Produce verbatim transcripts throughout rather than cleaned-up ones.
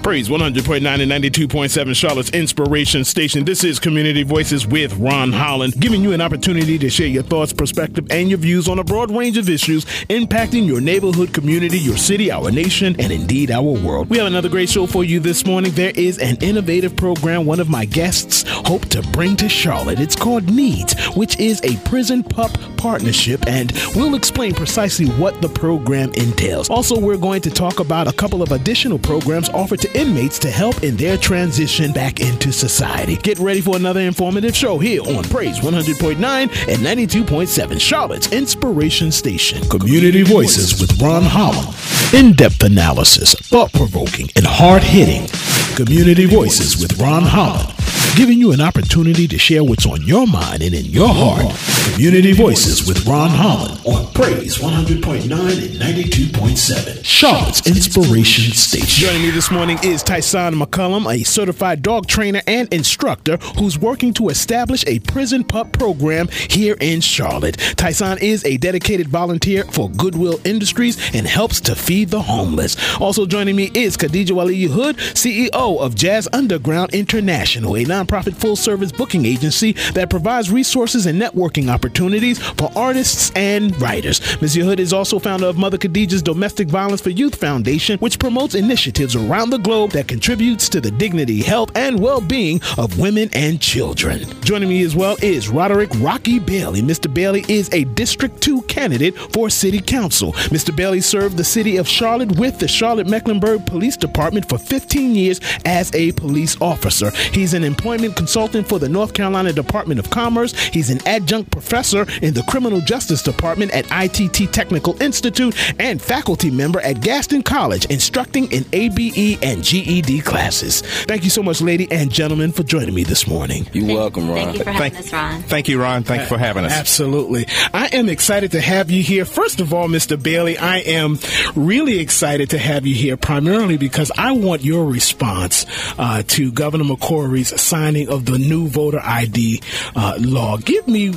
Praise one hundred point nine and ninety-two point seven, Charlotte's Inspiration Station. This is Community Voices with Ron Holland, giving you an opportunity to share your thoughts, perspective, and your views on a broad range of issues impacting your neighborhood, community, your city, our nation, and indeed our world. We have another great show for you this morning. There is an innovative program one of my guests hope to bring to Charlotte. It's called NEEDS, which is a prison pup partnership, and we'll explain precisely what the program entails. Also, we're going to talk about a couple of additional programs offered to inmates to help in their transition back into society. Get ready for another informative show here on Praise one hundred point nine and ninety-two point seven, Charlotte's Inspiration Station. Community Voices with Ron Holland. In-depth analysis, thought-provoking, and hard-hitting. Community Voices with Ron Holland, giving you an opportunity to share what's on your mind and in your heart. Community Voices with Ron Holland on Praise one hundred point nine and ninety-two point seven, Charlotte's Inspiration Station. Joining me this morning is Tyson McCullum, a certified dog trainer and instructor who's working to establish a prison pup program here in Charlotte. Tyson is a dedicated volunteer for Goodwill Industries and helps to feed the homeless. Also joining me is Khadija Waliyu Hood, C E O of Jazz Underground International, a nonprofit full-service booking agency that provides resources and networking opportunities for artists and writers. Miz Hood is also founder of Mother Khadija's Domestic Violence for Youth Foundation, which promotes initiatives around the globe that contributes to the dignity, health, and well-being of women and children. Joining me as well is Roderick Rocky Bailey. Mister Bailey is a District two candidate for City Council. Mister Bailey served the city of Charlotte with the Charlotte-Mecklenburg Police Department for fifteen years as a police officer. He's an employment consultant for the North Carolina Department of Commerce. He's an adjunct professor in the Criminal Justice Department at I T T Technical Institute and faculty member at Gaston College, instructing in A B E and G E D classes. Thank you so much, lady and gentlemen, for joining me this morning. You're welcome, Ron. Thank you for having thank, us, Ron. Thank you, Ron. Thank you for having us. Absolutely. I am excited to have you here. First of all, Mister Bailey, I am really excited to have you here, primarily because I want your response uh, to Governor McCrory's signing of the new voter I D uh, law. Give me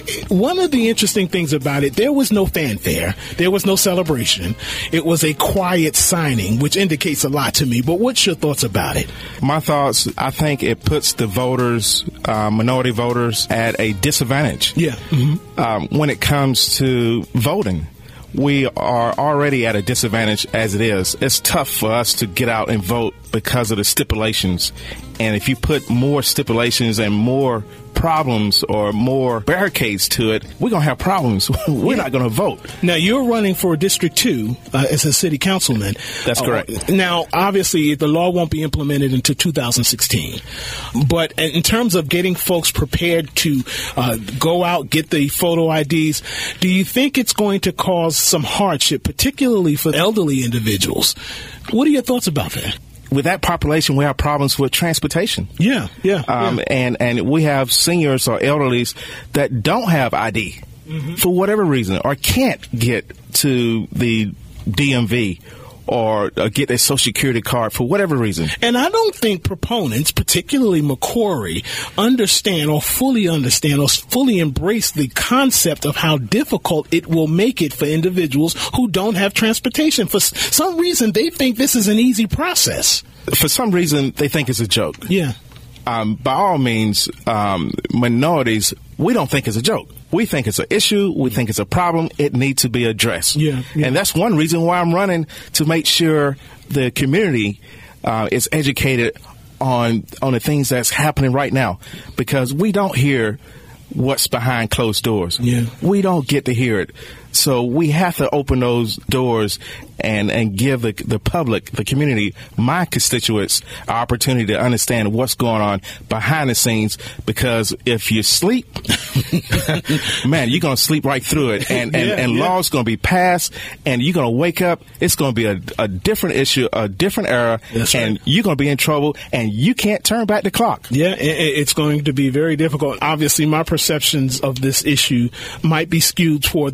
one of the interesting things about it. There was no fanfare. There was no celebration. It was a quiet signing, which indicates a lot to me. But what's your thoughts about it? My thoughts, I think it puts the voters, uh, minority voters, at a disadvantage. Yeah. Mm-hmm. Um, when it comes to voting. We are already at a disadvantage as it is. It's tough for us to get out and vote because of the stipulations. And if you put more stipulations and more problems or more barricades to it, we're going to have problems. We're yeah. not going to vote. Now, you're running for District two uh, as a city councilman. That's correct. Uh, now, obviously, the law won't be implemented until two thousand sixteen. But in terms of getting folks prepared to uh, go out, get the photo I Ds, do you think it's going to cause some hardship, particularly for elderly individuals? What are your thoughts about that? With that population, we have problems with transportation. Yeah, yeah. Um, yeah. And, and we have seniors or elderlies that don't have I D mm-hmm. for whatever reason or can't get to the D M V or uh, get their Social Security card for whatever reason. And I don't think proponents, particularly McCrory, understand or fully understand or fully embrace the concept of how difficult it will make it for individuals who don't have transportation. For some reason, they think this is an easy process. For some reason, they think it's a joke. Yeah. Um, by all means, um, minorities, we don't think it's a joke. We think it's an issue. We think it's a problem. It needs to be addressed. Yeah, yeah. And that's one reason why I'm running, to make sure the community uh, is educated on on the things that's happening right now, because we don't hear what's behind closed doors. Yeah. We don't get to hear it. So we have to open those doors and, and give the, the public, the community, my constituents, an opportunity to understand what's going on behind the scenes. Because if you sleep, man, you're going to sleep right through it. And, and, yeah, and yeah. laws going to be passed, and you're going to wake up. It's going to be a, a different issue, a different era, That's and right. you're going to be in trouble, and you can't turn back the clock. Yeah, it, it's going to be very difficult. Obviously, my perceptions of this issue might be skewed toward the Democratic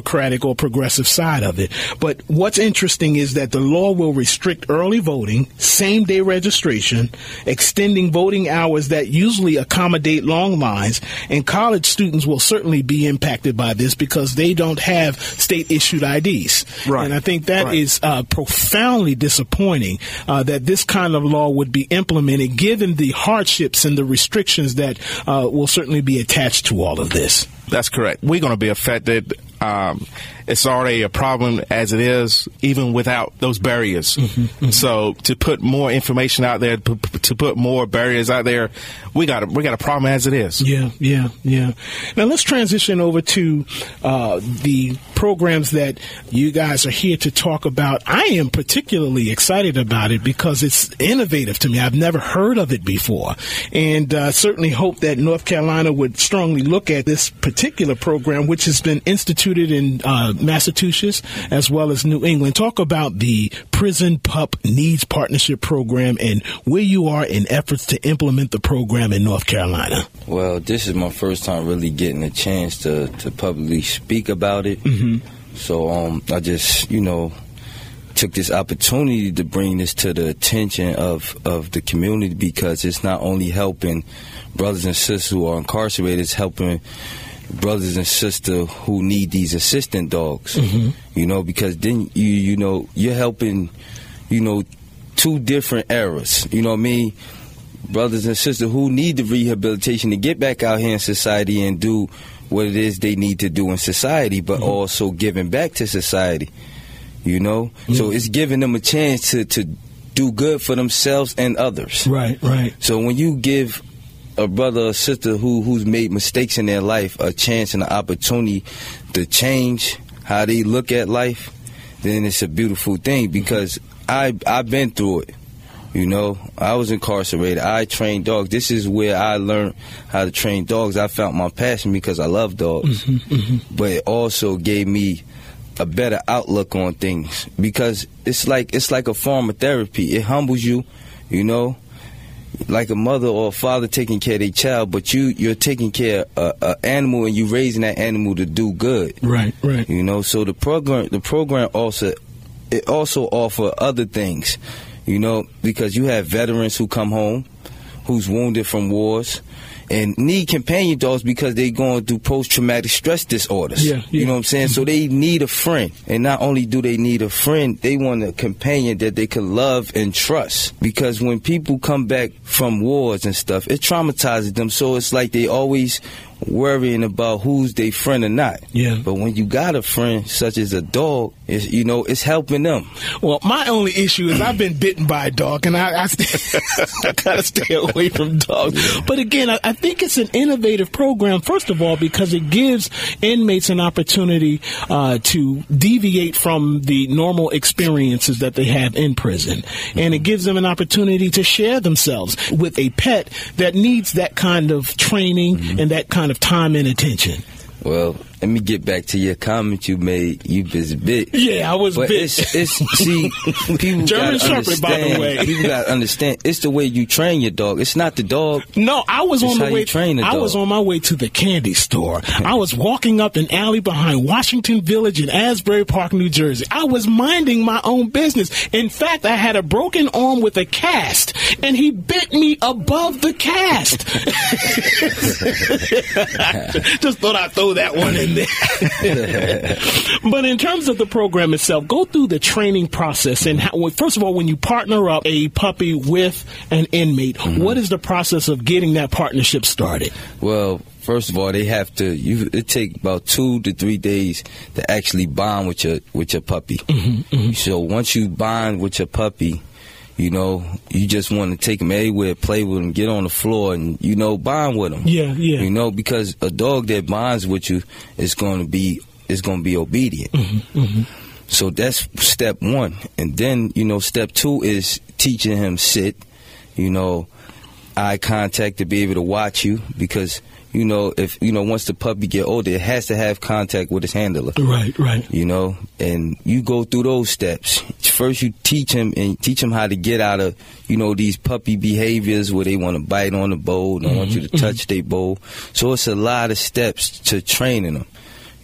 Democratic or progressive side of it. But what's interesting is that the law will restrict early voting, same-day registration, extending voting hours that usually accommodate long lines, and college students will certainly be impacted by this because they don't have state-issued I Ds. Right. And I think that right. is uh, profoundly disappointing uh, that this kind of law would be implemented given the hardships and the restrictions that uh, will certainly be attached to all of this. That's correct. We're going to be affected. Um, it's already a problem as it is, even without those barriers. Mm-hmm, mm-hmm. So to put more information out there, p- to put more barriers out there, we got a, we got a problem as it is. Yeah, yeah, yeah. Now let's transition over to uh, the programs that you guys are here to talk about. I am particularly excited about it because it's innovative to me. I've never heard of it before, and uh, certainly hope that North Carolina would strongly look at this particular program, which has been instituted in uh, Massachusetts as well as New England. Talk about the Prison Pup Needs Partnership Program and where you are in efforts to implement the program in North Carolina. Well, this is my first time really getting a chance to, to publicly speak about it. Mm-hmm. So um, I just, you know, took this opportunity to bring this to the attention of, of the community because it's not only helping brothers and sisters who are incarcerated, it's helping brothers and sisters who need these assistant dogs, mm-hmm. you know, because then you you know you're helping, you know, two different eras. You know what I mean? Brothers and sisters who need the rehabilitation to get back out here in society and do what it is they need to do in society, but mm-hmm. also giving back to society. You know, mm-hmm. so it's giving them a chance to to do good for themselves and others. Right, right. So when you give a brother or sister who who's made mistakes in their life a chance and an opportunity to change how they look at life, then it's a beautiful thing because I, I've been through it. You know, I was incarcerated. I trained dogs. This is where I learned how to train dogs. I found my passion because I love dogs. Mm-hmm, mm-hmm. But it also gave me a better outlook on things because it's like it's like a form of therapy. It humbles you, you know. Like a mother or a father taking care of their child, but you, you're taking care of an animal and you're raising that animal to do good. Right, right. You know, so the program the program also, it also offers other things, you know, because you have veterans who come home who's wounded from wars and need companion dogs because they're going through post-traumatic stress disorders. Yeah, yeah. You know what I'm saying? Mm-hmm. So they need a friend. And not only do they need a friend, they want a companion that they can love and trust. Because when people come back from wars and stuff, it traumatizes them. So it's like they always worrying about who's their friend or not. Yeah. But when you got a friend such as a dog, it's, you know, it's helping them. Well, my only issue is I've been bitten by a dog, and I, I, st- I gotta stay away from dogs. But again, I, I think it's an innovative program, first of all, because it gives inmates an opportunity uh, to deviate from the normal experiences that they have in prison. Mm-hmm. And it gives them an opportunity to share themselves with a pet that needs that kind of training mm-hmm. and that kind of time and attention. Well, let me get back to your comment you made. You was bit. Yeah, I was but bit. It's, it's, see, people German gotta Shepherd, by the way. People got to understand. It's the way you train your dog. It's not the dog. No, I was it's on the how way. You train a I dog. was on my way to the candy store. I was walking up an alley behind Washington Village in Asbury Park, New Jersey. I was minding my own business. In fact, I had a broken arm with a cast, and he bit me above the cast. Just thought I'd throw that one in there. But in terms of the program itself, go through the training process. And how, first of all, when you partner up a puppy with an inmate, mm-hmm. what is the process of getting that partnership started? Well, first of all, they have to. You, it take about two to three days to actually bond with your with your puppy. Mm-hmm, mm-hmm. So once you bond with your puppy, you know, you just want to take him everywhere, play with him, get on the floor, and, you know, bond with him. Yeah, yeah. You know, because a dog that bonds with you is going to be is going to be obedient. Mm-hmm, mm-hmm. So that's step one. And then, you know, step two is teaching him sit, you know, eye contact to be able to watch you because, you know, if, you know, once the puppy get older, it has to have contact with his handler. Right, right. You know, and you go through those steps. First, you teach him and teach him how to get out of, you know, these puppy behaviors where they want to bite on the bowl, they mm-hmm, want you to touch mm-hmm. their bowl. So it's a lot of steps to training them.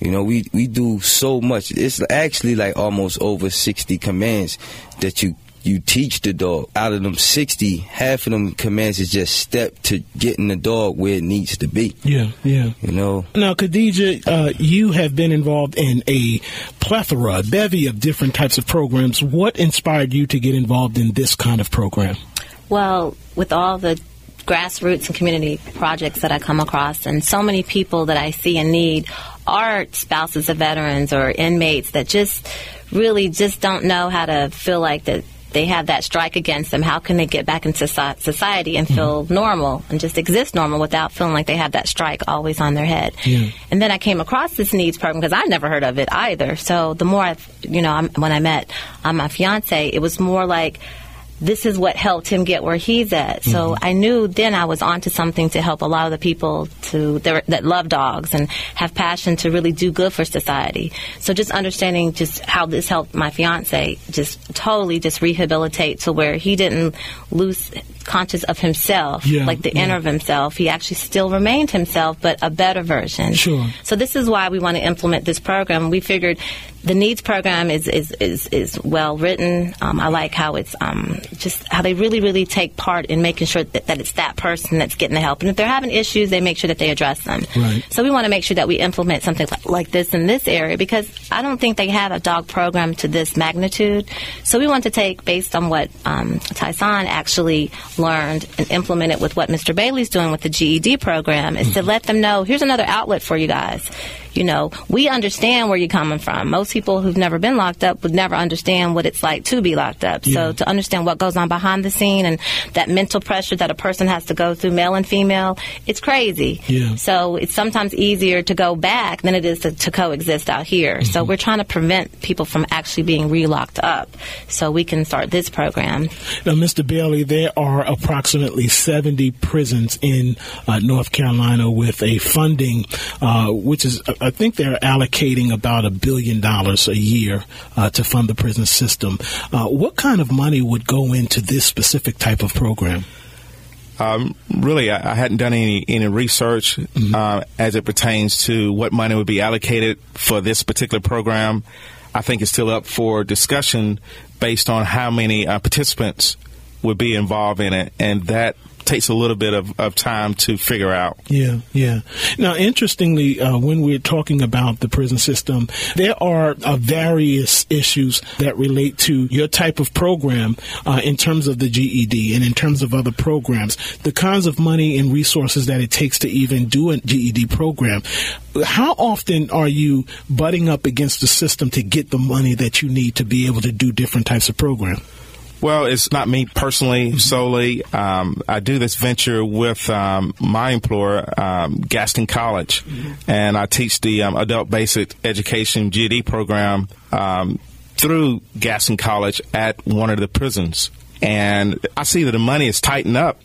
You know, we, we do so much. It's actually like almost over sixty commands that you you teach the dog. Out of them sixty, half of them commands is just step to getting the dog where it needs to be. Yeah, yeah. You know? Now, Khadijah, uh, you have been involved in a plethora, a bevy of different types of programs. What inspired you to get involved in this kind of program? Well, with all the grassroots and community projects that I come across, and so many people that I see in need are spouses of veterans or inmates that just really just don't know how to feel like that they have that strike against them. How can they get back into society and feel mm-hmm. normal and just exist normal without feeling like they have that strike always on their head? Yeah. And then I came across this needs program because I never heard of it either. So the more I, you know, I'm, when I met um, my fiance, it was more like, this is what helped him get where he's at. So mm-hmm. I knew then I was onto something to help a lot of the people to that, that love dogs and have passion to really do good for society. So just understanding just how this helped my fiance just totally just rehabilitate to where he didn't lose conscious of himself, yeah, like the yeah. inner of himself. He actually still remained himself, but a better version. Sure. So this is why we want to implement this program. We figured the needs program is is is, is well written. Um, I like how it's um, just how they really really take part in making sure that, that it's that person that's getting the help, and if they're having issues, they make sure that they address them. Right. So we want to make sure that we implement something like, like this in this area, because I don't think they had a dog program to this magnitude. So we want to take based on what um, Tyson actually learned and implement it with what Mister Bailey's doing with the G E D program, is mm-hmm. to let them know, here's another outlet for you guys. You know, we understand where you're coming from. Most people who've never been locked up would never understand what it's like to be locked up. Yeah. So to understand what goes on behind the scene and that mental pressure that a person has to go through, male and female, it's crazy. Yeah. So it's sometimes easier to go back than it is to, to coexist out here. Mm-hmm. So we're trying to prevent people from actually being re-locked up so we can start this program. Now, Mister Bailey, there are approximately seventy prisons in uh, North Carolina with a funding, uh, which is, I think they're allocating about a billion dollars a year uh, to fund the prison system. Uh, what kind of money would go into this specific type of program? Um, really, I, I hadn't done any, any research mm-hmm. uh, as it pertains to what money would be allocated for this particular program. I think it's still up for discussion based on how many uh, participants would be involved in it, and that takes a little bit of, of time to figure out. Yeah, yeah. Now, interestingly, uh, when we're talking about the prison system, there are uh, various issues that relate to your type of program uh, in terms of the G E D and in terms of other programs, the kinds of money and resources that it takes to even do a G E D program. How often are you butting up against the system to get the money that you need to be able to do different types of programs? Well, it's not me personally mm-hmm. solely. Um, I do this venture with um, my employer, um, Gaston College, mm-hmm. and I teach the um, Adult Basic Education G E D program um, through Gaston College at one of the prisons. And I see that the money is tightening up.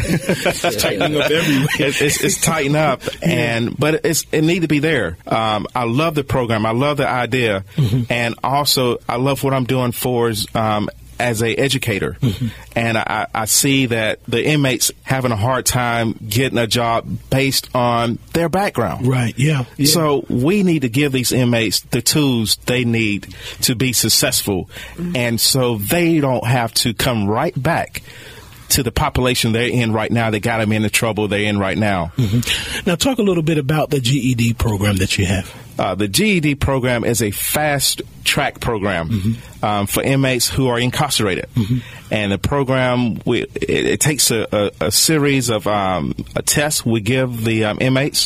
It's tightening up everywhere. It's, it's, it's tightening up, and but it's, it need to be there. Um, I love the program. I love the idea, mm-hmm. and also I love what I'm doing for um, as a educator. Mm-hmm. And I, I see that the inmates having a hard time getting a job based on their background. Right, yeah. yeah. So we need to give these inmates the tools they need to be successful. Mm-hmm. And so they don't have to come right back to the population they're in right now that got them into trouble they're in right now. Mm-hmm. Now, talk a little bit about the G E D program that you have. Uh, the G E D program is a fast-track program mm-hmm. um, for inmates who are incarcerated. Mm-hmm. And the program, we, it, it takes a, a, a series of um, a tests we give the um, inmates,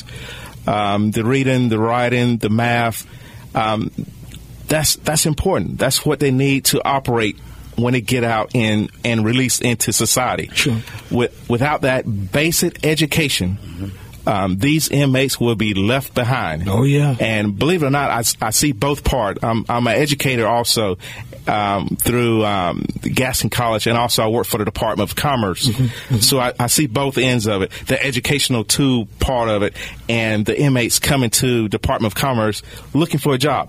um, the reading, the writing, the math. Um, that's that's important. That's what they need to operate when they get out and, and released into society. Sure. With, without that basic education, mm-hmm. Um, these inmates will be left behind. Oh, yeah. And believe it or not, I, I see both parts. I'm, I'm an educator also um, through um, Gaston College, and also I work for the Department of Commerce. Mm-hmm, mm-hmm. So I, I see both ends of it, the educational tool part of it, and the inmates coming to Department of Commerce looking for a job.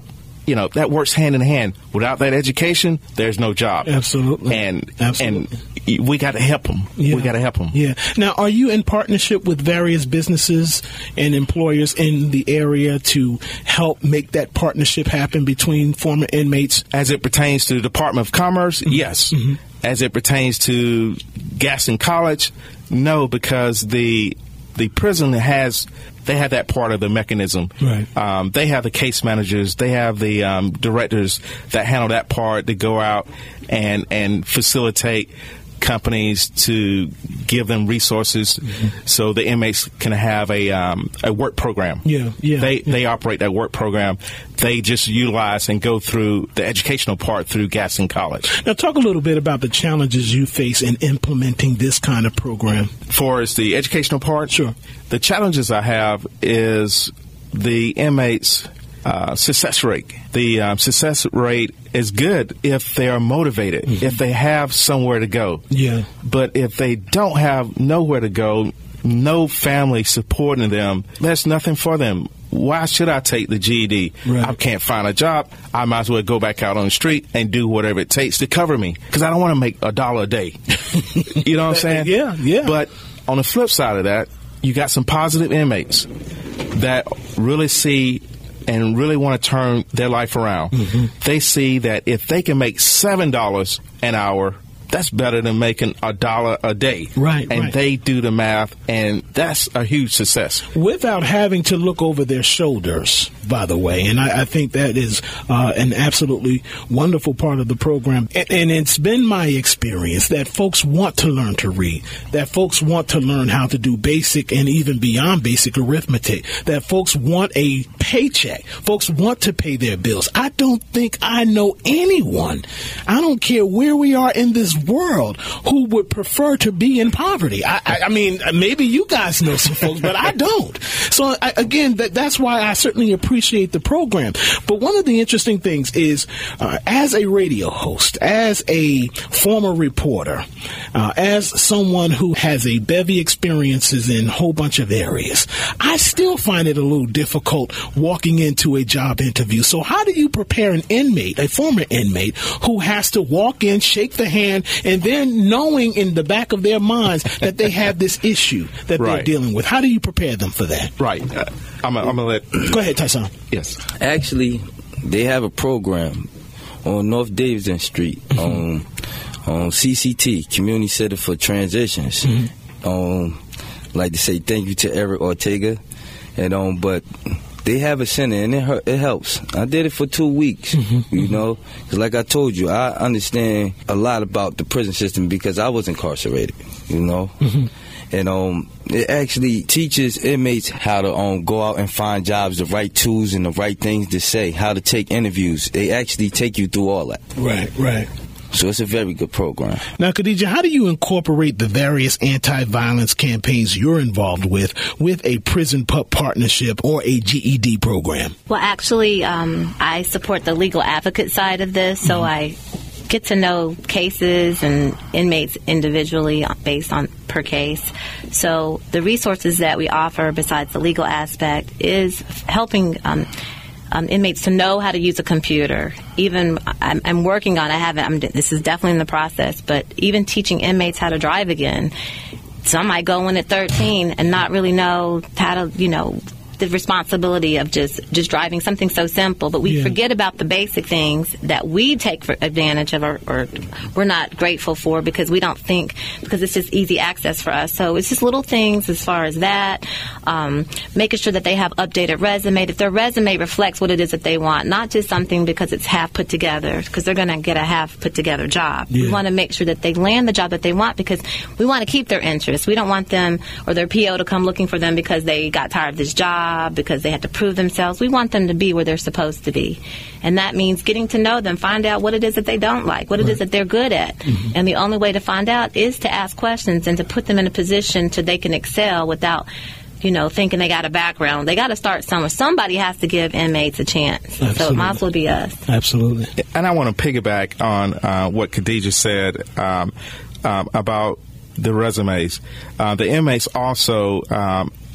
you know, that works hand in hand. Without that education, there's no job. Absolutely. And Absolutely. and we got to help them. Yeah. We got to help them. Yeah. Now, are you in partnership with various businesses and employers in the area to help make that partnership happen between former inmates? As it pertains to the Department of Commerce, mm-hmm. yes. Mm-hmm. As it pertains to Gaston College, no, because the the prison has they have that part of the mechanism. Right. Um, they have the case managers, they have the um, directors that handle that part to go out and and facilitate companies to give them resources mm-hmm. so the inmates can have a um, a work program. Yeah, yeah. They yeah. they operate that work program. They just utilize and go through the educational part through Gaston College. Now, talk a little bit about the challenges you face in implementing this kind of program. For as the educational part, sure. The challenges I have is the inmates' uh, success rate. The um, success rate is good if they are motivated, mm-hmm. if they have somewhere to go. Yeah. But if they don't have nowhere to go, no family supporting them, there's nothing for them. Why should I take the G E D? Right. I can't find a job. I might as well go back out on the street and do whatever it takes to cover me because I don't want to make a dollar a day. You know what I'm saying? Yeah, yeah. But on the flip side of that, you got some positive inmates that really see and really want to turn their life around. Mm-hmm. They see that if they can make seven dollars an hour, that's better than making a dollar a day. Right, And right. they do the math, and that's a huge success. Without having to look over their shoulders, by the way. And I, I think that is uh, an absolutely wonderful part of the program. And, and it's been my experience that folks want to learn to read, that folks want to learn how to do basic and even beyond basic arithmetic, that folks want a paycheck. Folks want to pay their bills. I don't think I know anyone, I don't care where we are in this world, who would prefer to be in poverty. I, I, I mean, maybe you guys know some folks, but I don't. So, I, again, that, that's why I certainly appreciate the program. But one of the interesting things is, uh, as a radio host, as a former reporter, uh, as someone who has a bevy experiences in a whole bunch of areas, I still find it a little difficult walking into a job interview. So how do you prepare an inmate, a former inmate, who has to walk in, shake the hand, and then knowing in the back of their minds that they have this issue that right. they're dealing with? How do you prepare them for that? Right. Uh, I'm going to let... Go ahead, Tyson. Yes. Actually, they have a program on North Davidson Street mm-hmm. on, on C C T, Community Center for Transitions. Mm-hmm. Um, I'd like to say thank you to Eric Ortega. and um, But... They have a center, and it, it helps. I did it for two weeks, mm-hmm, you know. Because like I told you, I understand a lot about the prison system because I was incarcerated, you know. Mm-hmm. And um, it actually teaches inmates how to um, go out and find jobs, the right tools and the right things to say, how to take interviews. They actually take you through all that. Right, right. So it's a very good program. Now, Khadija, how do you incorporate the various anti-violence campaigns you're involved with with a prison pup partnership or a G E D program? Well, actually, um, I support the legal advocate side of this, so mm-hmm. I get to know cases and inmates individually based on per case. So the resources that we offer besides the legal aspect is helping um, Um, inmates to know how to use a computer. Even I'm, I'm working on. I haven't. I'm, this is definitely in the process. But even teaching inmates how to drive again. Some might go in at thirteen and not really know how to, you know, the responsibility of just just driving something so simple. But we yeah. forget about the basic things that we take for advantage of, or, or we're not grateful for because we don't think because it's just easy access for us. So it's just little things as far as that. Um, making sure that they have updated resume, that their resume reflects what it is that they want, not just something because it's half put together, because they're going to get a half put together job. Yeah. We want to make sure that they land the job that they want because we want to keep their interest. We don't want them or their P O to come looking for them because they got tired of this job, because they had to prove themselves. We want them to be where they're supposed to be. And that means getting to know them, find out what it is that they don't like, what it right. is that they're good at. Mm-hmm. And the only way to find out is to ask questions and to put them in a position so they can excel without, you know, thinking they got a background. They got to start somewhere. Somebody has to give inmates a chance. Absolutely. So it might as well be us. Absolutely. And I want to piggyback on uh, what Khadija said um, um, about the resumes. Uh, the inmates also um,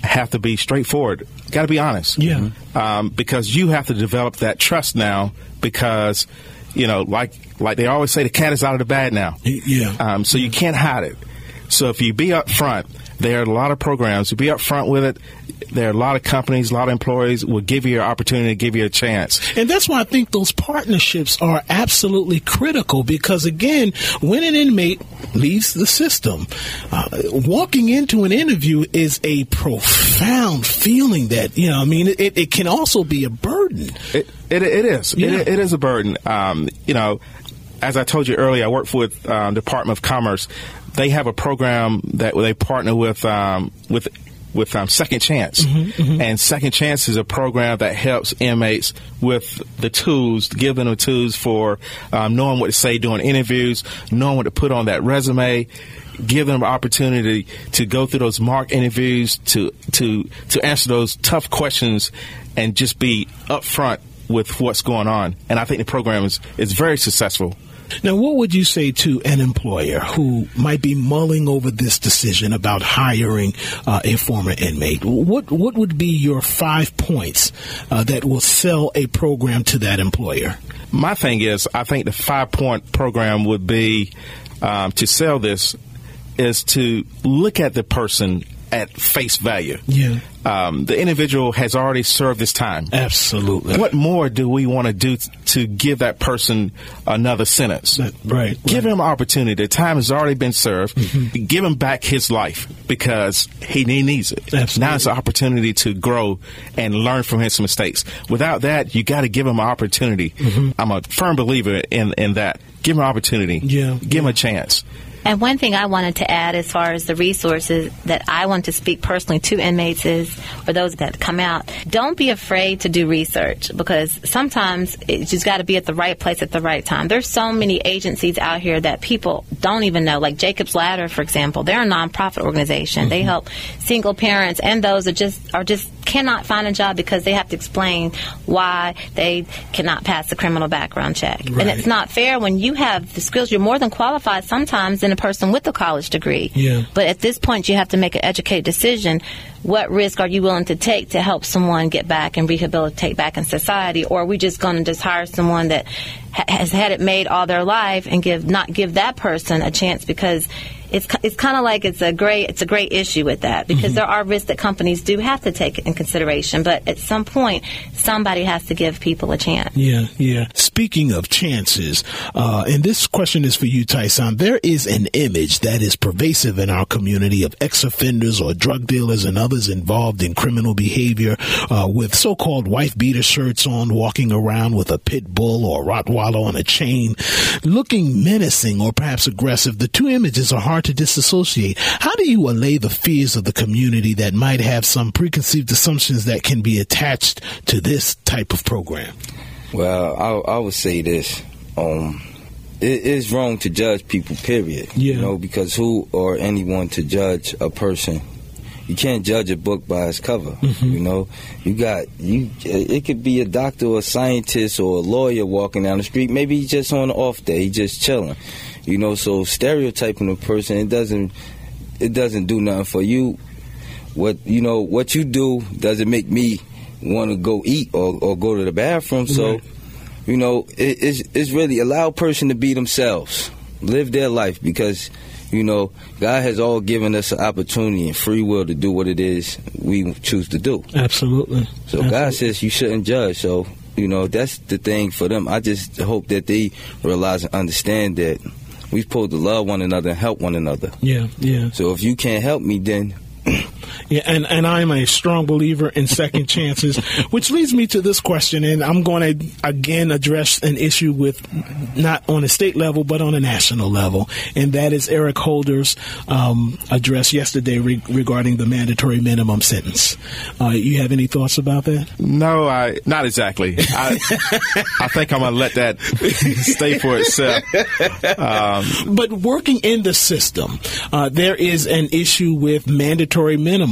have to be straightforward. Got to be honest. Yeah. Um, because you have to develop that trust now because, you know, like like they always say, the cat is out of the bag now. Yeah. Um, so you can't hide it. So if you be up front, there are a lot of programs. To be up front with it, there are a lot of companies, a lot of employees will give you an opportunity, give you a chance. And that's why I think those partnerships are absolutely critical because, again, when an inmate leaves the system, uh, walking into an interview is a profound feeling that, you know, I mean, it, it can also be a burden. It, it, it is. Yeah. It, it is a burden. Um, you know, as I told you earlier, I work with um, Department of Commerce. They have a program that they partner with um, with with um, Second Chance, mm-hmm, mm-hmm. and Second Chance is a program that helps inmates with the tools, give them the tools for um, knowing what to say during interviews, knowing what to put on that resume, give them an opportunity to go through those mock interviews, to to to answer those tough questions, and just be upfront with what's going on. And I think the program is is very successful. Now, what would you say to an employer who might be mulling over this decision about hiring uh, a former inmate? What what would be your five points uh, that will sell a program to that employer? My thing is, I think the five-point program would be um, to sell this is to look at the person at face value. Yeah. Um, the individual has already served his time. Absolutely. What more do we want to do t- to give that person another sentence? That, right. Give right. him an opportunity. The time has already been served. Mm-hmm. Give him back his life because he, he needs it. Absolutely. Now it's an opportunity to grow and learn from his mistakes. Without that, you got to give him an opportunity. Mm-hmm. I'm a firm believer in, in that. Give him an opportunity. Yeah. Give him a chance. And one thing I wanted to add as far as the resources that I want to speak personally to inmates is, or those that come out, don't be afraid to do research because sometimes you just got to be at the right place at the right time. There's so many agencies out here that people don't even know, like Jacob's Ladder, for example. They're a nonprofit organization. Mm-hmm. They help single parents and those that just are just cannot find a job because they have to explain why they cannot pass the criminal background check. Right. And it's not fair when you have the skills. You're more than qualified sometimes than a person with a college degree. Yeah. But at this point, you have to make an educated decision. What risk are you willing to take to help someone get back and rehabilitate back in society? Or are we just going to just hire someone that ha- has had it made all their life and give not give that person a chance? Because it's it's kind of like it's a great it's a great issue with that because mm-hmm. there are risks that companies do have to take in consideration. But at some point, somebody has to give people a chance. Yeah, yeah. Speaking of chances, uh, and this question is for you, Tyson. There is an image that is pervasive in our community of ex-offenders or drug dealers and others involved in criminal behavior uh, with so-called wife-beater shirts on, walking around with a pit bull or Rottweiler on a chain, looking menacing or perhaps aggressive. The two images are hard to disassociate. How do you allay the fears of the community that might have some preconceived assumptions that can be attached to this type of program? Well, I, I would say this. Um, it is wrong to judge people, period. Yeah. You know, because who or anyone to judge a person? You can't judge a book by its cover. Mm-hmm. You know, you got you. It could be a doctor or a scientist or a lawyer walking down the street. Maybe he's just on an off day. He's just chilling. You know, so stereotyping a person, it doesn't it doesn't do nothing for you. What you know, what you do doesn't make me want to go eat or, or go to the bathroom. So, right. you know, it, it's it's really allow a person to be themselves, live their life because. You know, God has all given us an opportunity and free will to do what it is we choose to do. Absolutely. So Absolutely. God says you shouldn't judge. So, you know, that's the thing for them. I just hope that they realize and understand that we're supposed to love one another and help one another. Yeah, yeah. So if you can't help me, then... Yeah, and, and I'm a strong believer in second chances, which leads me to this question, and I'm going to, again, address an issue with not on a state level, but on a national level, and that is Eric Holder's um, address yesterday re- regarding the mandatory minimum sentence. Uh, you have any thoughts about that? No, I not exactly. I, I think I'm going to let that stay for itself. Um, but working in the system, uh, there is an issue with mandatory minimum.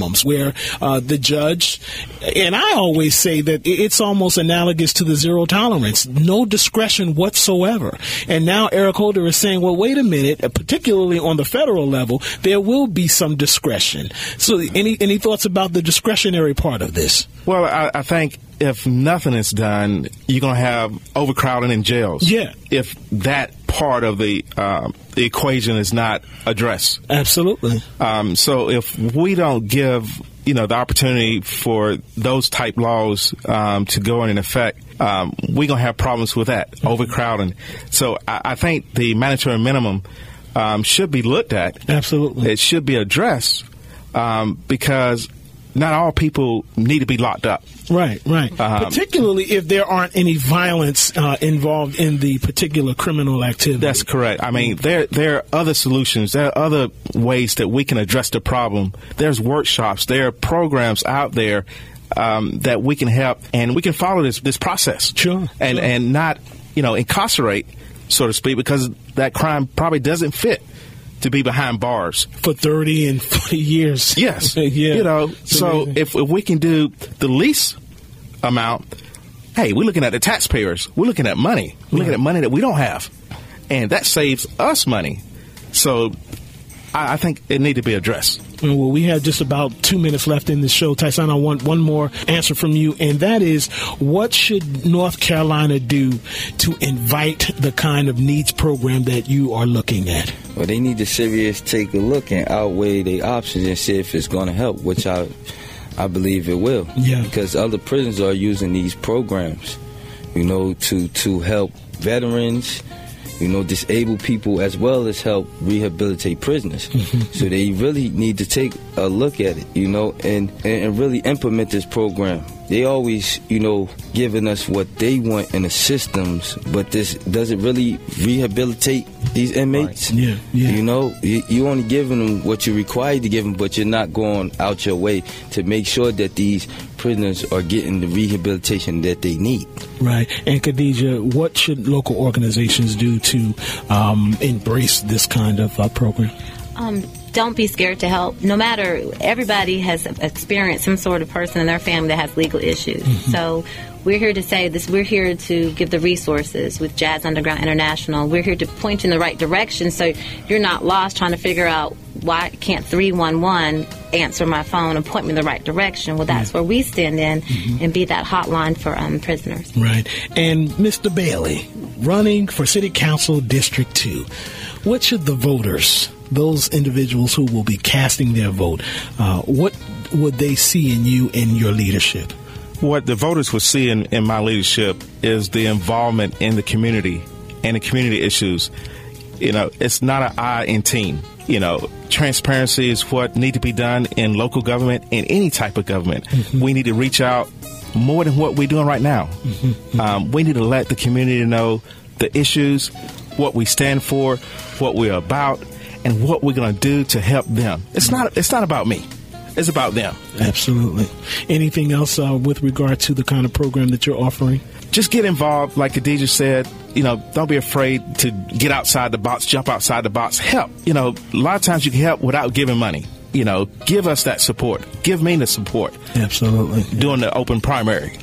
minimums where uh, the judge, and I always say that it's almost analogous to the zero tolerance, no discretion whatsoever. And now Eric Holder is saying, well, wait a minute, particularly on the federal level, there will be some discretion. So any any thoughts about the discretionary part of this? Well, I, I think if nothing is done, you're going to have overcrowding in jails. Yeah. If that part of the, uh, the equation is not addressed. Absolutely. Um, so if we don't give, you know, the opportunity for those type laws um, to go in effect, um, we're going to have problems with that, mm-hmm. overcrowding. So I, I think the mandatory minimum um, should be looked at. Absolutely. It should be addressed um, because not all people need to be locked up. Right, right. Um, Particularly if there aren't any violence uh, involved in the particular criminal activity. That's correct. I mean, there there are other solutions. There are other ways that we can address the problem. There's workshops. There are programs out there um, that we can help, and we can follow this this process. Sure. And sure. and not, you know, incarcerate, so to speak, because that crime probably doesn't fit to be behind bars for thirty and forty years. Yes. yeah. You know, so if, if we can do the least amount, hey, we're looking at the taxpayers. We're looking at money. We're looking at money that we don't have. And that saves us money. So I, I think it needs to be addressed. Well, we have just about two minutes left in the show. Tyson, I want one more answer from you, and that is, what should North Carolina do to invite the kind of needs program that you are looking at? Well, they need to seriously take a look and outweigh their options and see if it's going to help, which I I believe it will. Yeah. Because other prisons are using these programs, you know, to, to help veterans, you know, disabled people, as well as help rehabilitate prisoners. Mm-hmm. So they really need to take a look at it, you know, and, and really implement this program. They always, you know, giving us what they want in the systems, but this does it really rehabilitate these inmates? Right. Yeah, yeah. You know, you, you only giving them what you're required to give them, but you're not going out your way to make sure that these prisoners are getting the rehabilitation that they need. Right. And Khadijah, what should local organizations do to um, embrace this kind of uh, program? Um, don't be scared to help. No matter, everybody has experienced some sort of person in their family that has legal issues. Mm-hmm. So we're here to say this. We're here to give the resources with Jazz Underground International. We're here to point you in the right direction so you're not lost trying to figure out, why can't three one one answer my phone and point me in the right direction? Well, that's yeah. where we stand in mm-hmm. and be that hotline for um, prisoners. Right. And Mister Bailey, running for City Council District two, what should the voters, those individuals who will be casting their vote, uh, what would they see in you and your leadership? What the voters will see in, in my leadership is the involvement in the community and the community issues. You know, it's not an I in team. You know, transparency is what need to be done in local government, in any type of government. Mm-hmm. We need to reach out more than what we're doing right now. Mm-hmm. Um, we need to let the community know the issues, what we stand for, what we're about, and what we're going to do to help them. It's not. It's not about me. It's about them. Absolutely. Anything else uh, with regard to the kind of program that you're offering? Just get involved. Like Khadijah said, you know, don't be afraid to get outside the box, jump outside the box. Help. You know, a lot of times you can help without giving money. You know, give us that support. Give me the support. Absolutely. Doing the open primary.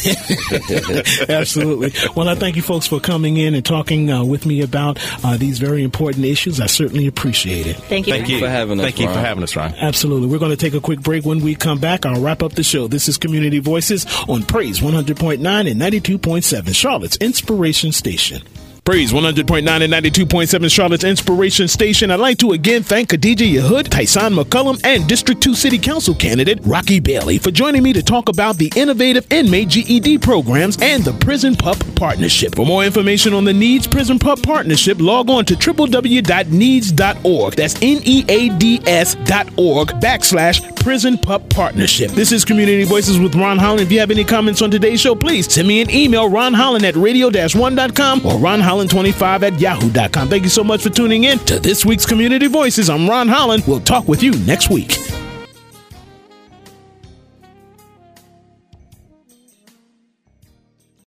Absolutely. Well, I thank you folks for coming in and talking uh, with me about uh, these very important issues. I certainly appreciate it. Thank you. Thank you for having us, Thank you Ron. for having us, Ron. Absolutely. We're going to take a quick break. When we come back, I'll wrap up the show. This is Community Voices on Praise one hundred point nine and ninety-two point seven, Charlotte's Inspiration Station. Praise one hundred point nine and ninety-two point seven, Charlotte's Inspiration Station. I'd like to again thank Khadijah Yehud, Tyson McCullum, and District two City Council candidate Rocky Bailey for joining me to talk about the innovative inmate G E D programs and the Prison Pup Partnership. For more information on the Needs Prison Pup Partnership, log on to w w w dot needs dot org. That's N E A D S dot org backslash Prison Pup Partnership. This is Community Voices with Ron Holland. If you have any comments on today's show, please send me an email, ron holland at radio dash one dot com or ron holland twenty-five at yahoo dot com. Thank you so much for tuning in to this week's Community Voices. I'm Ron Holland. We'll talk with you next week.